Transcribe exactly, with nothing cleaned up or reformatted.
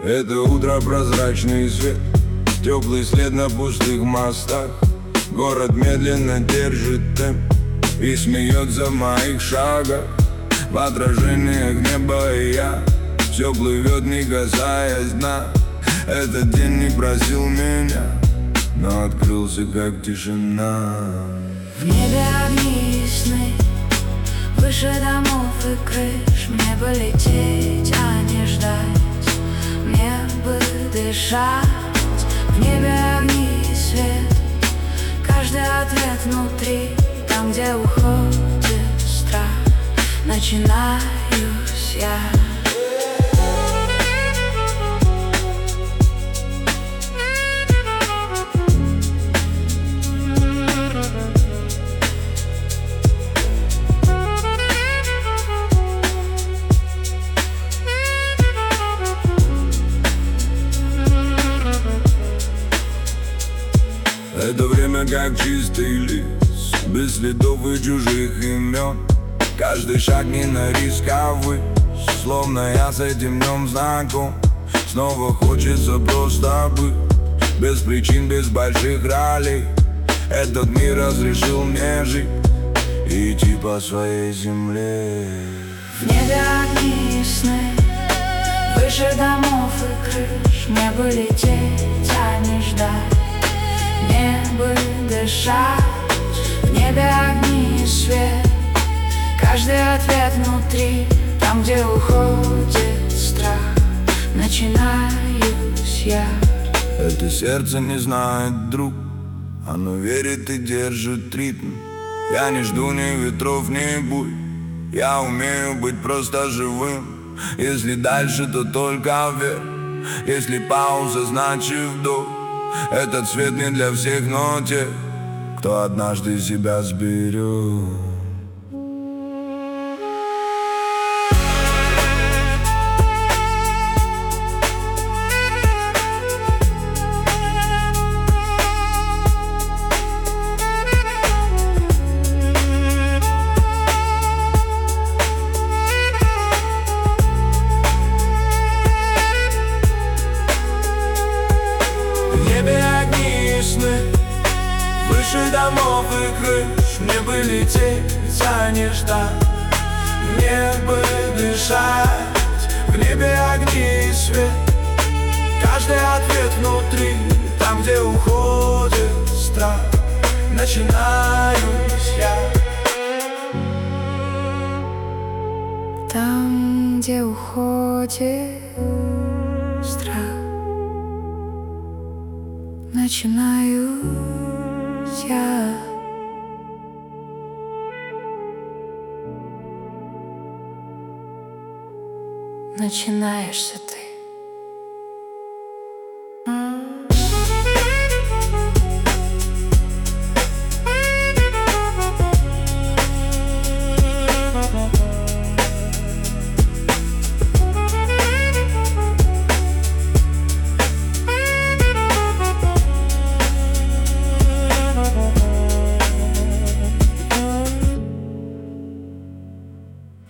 Это утро, прозрачный свет, теплый след на пустых мостах. Город медленно держит темп и смеется в моих шагах. В отражениях неба и я, все плывет, не касаясь дна. Этот день не просил меня, но открылся как тишина. В небе огни и сны, выше домов и крыш. Мне бы лететь, а не ждать, мне бы дышать. В небе огни и свет, каждый ответ внутри. Там, где уходит страх, начинаюсь я. Это время как чистый лист, без следов и чужих имен. Каждый шаг не на рисковый, словно я с этим днем знаком. Снова хочется просто быть, без причин, без больших ролей. Этот мир разрешил мне жить и идти по своей земле. В небе огни и сны, выше домов и крыш. Мне бы лететь, а не ждать, мне бы дышать. В небе огни и свет, каждый ответ внутри. Там, где уходит страх, начинаюсь я. Это сердце не знает, друг, оно верит и держит ритм. Я не жду ни ветров, ни бурь, я умею быть просто живым. Если дальше, то только вверх, если пауза, значит вдох. Этот свет не для всех, но тех, кто однажды себя сберет. В небе огни и сны, выше домов и крыш. Мне бы лететь, а не ждать, мне бы дышать. В небе огни и свет, каждый ответ внутри. Там, где уходит страх, начинаюсь я. Там, где уходит страх, начинаюсь я. Начинаешься ты.